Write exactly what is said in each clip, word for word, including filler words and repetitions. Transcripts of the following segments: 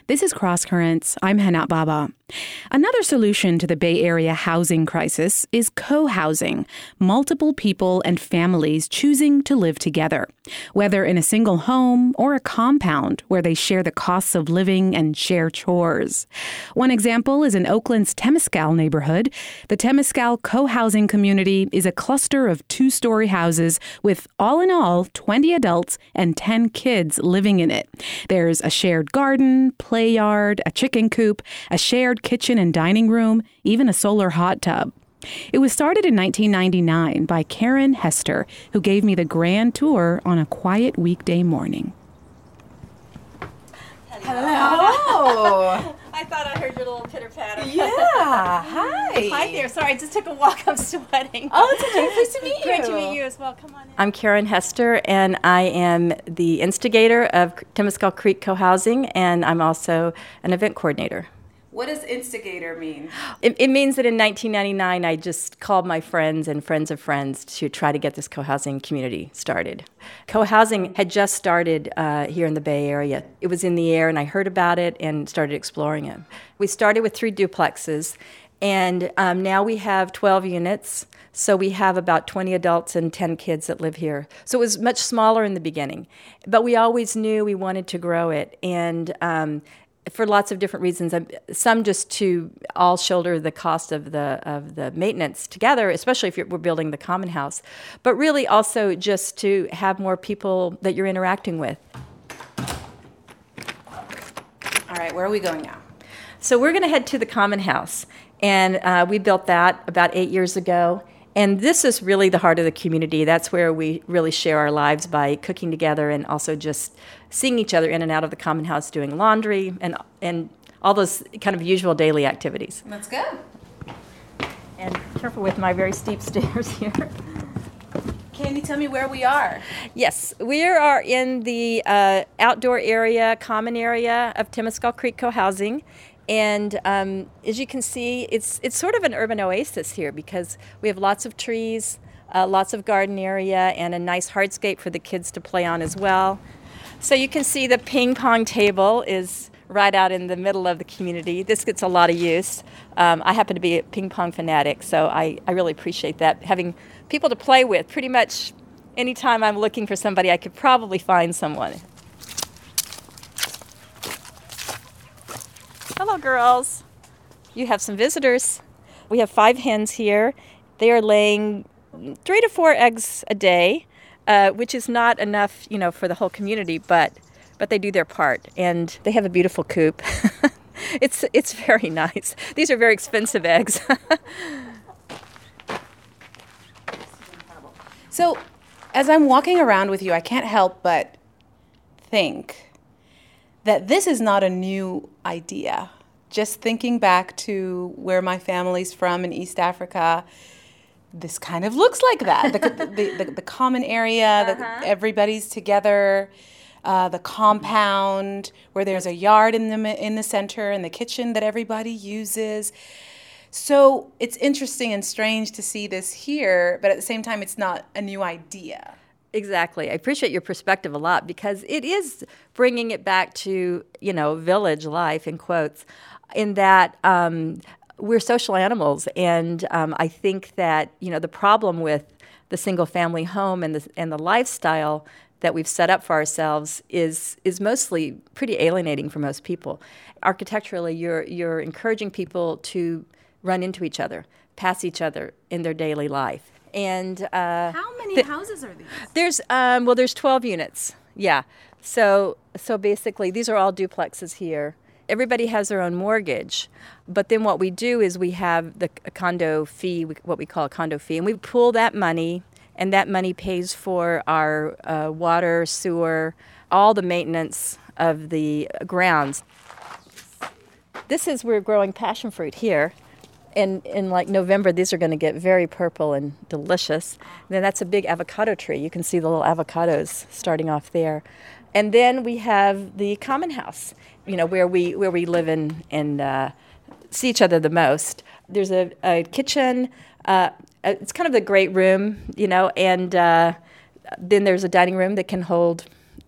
This is Cross Currents. I'm Hana Baba. Another solution to the Bay Area housing crisis is co-housing, multiple people and families choosing to live together, whether in a single home or a compound where they share the costs of living and share chores. One example is in Oakland's Temescal neighborhood. The Temescal co-housing community is a cluster of two-story houses with, all in all, twenty adults and ten kids living in it. There's a shared garden, play yard, a chicken coop, a shared kitchen and dining room, even a solar hot tub. It was started in nineteen ninety-nine by Karen Hester, who gave me the grand tour on a quiet weekday morning. Hello. I thought I heard your little pitter-patter. Yeah, hi. Hi there. Sorry, I just took a walk. I'm sweating. Oh, it's okay. Pleased to meet you. Great to meet you as well. Come on in. I'm Karen Hester, and I am the instigator of Temescal Creek Co-Housing, and I'm also an event coordinator. What does instigator mean? It, it means that in nineteen ninety-nine, I just called my friends and friends of friends to try to get this co-housing community started. Co-housing had just started uh, here in the Bay Area. It was in the air, and I heard about it and started exploring it. We started with three duplexes, and um, now we have twelve units. So we have about twenty adults and ten kids that live here. So it was much smaller in the beginning, but we always knew we wanted to grow it, and um, for lots of different reasons. Some just to all shoulder the cost of the of the maintenance together, especially if you're, we're building the common house, but really also just to have more people that you're interacting with. All right, where are we going now? So we're going to head to the common house, and uh, we built that about eight years ago. And this is really the heart of the community. That's where we really share our lives by cooking together and also just seeing each other in and out of the common house, doing laundry and and all those kind of usual daily activities. Let's go. And careful with my very steep stairs here. Can you tell me where we are? Yes, we are in the uh, outdoor area, common area of Temescal Creek Co-Housing. And um, as you can see, it's it's sort of an urban oasis here because we have lots of trees, uh, lots of garden area, and a nice hardscape for the kids to play on as well. So you can see the ping pong table is right out in the middle of the community. This gets a lot of use. Um, I happen to be a ping pong fanatic, so I, I really appreciate that. Having people to play with, pretty much anytime I'm looking for somebody, I could probably find someone. Hello, girls. You have some visitors. We have five hens here. They are laying three to four eggs a day, uh, which is not enough, you know, for the whole community, but but they do their part. And they have a beautiful coop. it's it's very nice. These are very expensive eggs. So, as I'm walking around with you, I can't help but think that this is not a new idea. Just thinking back to where my family's from in East Africa, this kind of looks like that. The, the, the, the common area, uh-huh. that everybody's together, uh, the compound where there's a yard in the in the center and the kitchen that everybody uses. So it's interesting and strange to see this here, but at the same time, it's not a new idea. Exactly. I appreciate your perspective a lot because it is bringing it back to, you know, village life, in quotes, in that um, we're social animals. And um, I think that, you know, the problem with the single-family home and the, and the lifestyle that we've set up for ourselves is is mostly pretty alienating for most people. Architecturally, you're you're encouraging people to run into each other, pass each other in their daily life. And uh, how many th- houses are these? There's um, well, there's twelve units. Yeah. So so basically, these are all duplexes here. Everybody has their own mortgage, but then what we do is we have the a condo fee, what we call a condo fee, and we pool that money, and that money pays for our uh, water, sewer, all the maintenance of the grounds. This is we're growing passion fruit here. And in like November, these are going to get very purple and delicious. And then that's a big avocado tree. You can see the little avocados starting off there. And then we have the common house, you know, where we where we live in and uh, see each other the most. There's a, a kitchen. Uh, it's kind of the great room, you know, and uh, then there's a dining room that can hold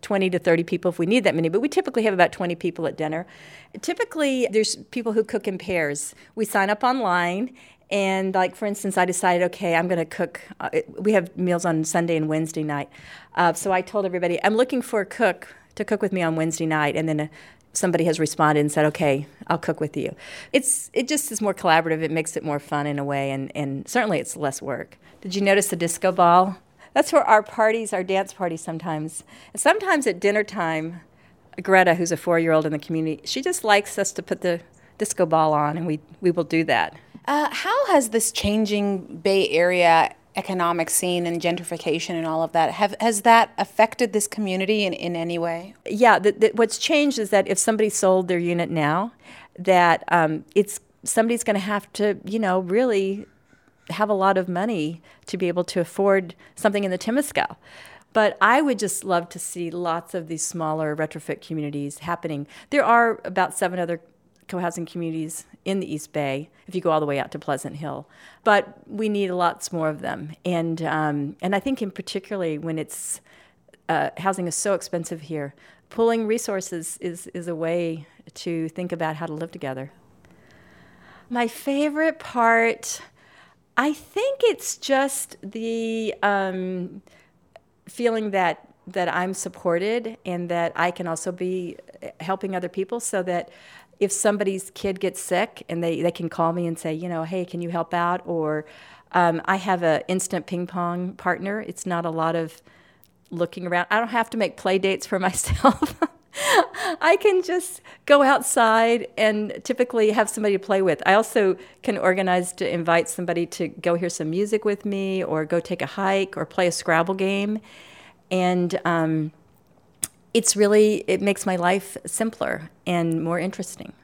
twenty to thirty people if we need that many, but we typically have about twenty people at dinner. Typically, there's people who cook in pairs. We sign up online, and like, for instance, I decided, okay, I'm going to cook. Uh, we have meals on Sunday and Wednesday night. Uh, so I told everybody, I'm looking for a cook to cook with me on Wednesday night, and then a, somebody has responded and said, okay, I'll cook with you. It's It just is more collaborative. It makes it more fun in a way, and, and certainly it's less work. Did you notice the disco ball? That's where our parties, our dance parties sometimes. And sometimes at dinner time, Greta, who's a four-year-old in the community, she just likes us to put the disco ball on, and we, we will do that. Uh, how has this changing Bay Area economic scene and gentrification and all of that, have, has that affected this community in, in any way? Yeah, the, the, what's changed is that if somebody sold their unit now, that um, it's somebody's going to have to, you know, really have a lot of money to be able to afford something in the Temescal. But I would just love to see lots of these smaller retrofit communities happening. There are about seven other co-housing communities in the East Bay, if you go all the way out to Pleasant Hill. But we need lots more of them. And um, and I think in particularly when it's, uh, housing is so expensive here, pooling resources is, is a way to think about how to live together. My favorite part, I think it's just the um, feeling that that I'm supported and that I can also be helping other people, so that if somebody's kid gets sick and they, they can call me and say, you know, hey, can you help out? Or um, I have an instant ping pong partner. It's not a lot of looking around. I don't have to make play dates for myself. I can just go outside and typically have somebody to play with. I also can organize to invite somebody to go hear some music with me, or go take a hike, or play a Scrabble game. And um, it's really, it makes my life simpler and more interesting.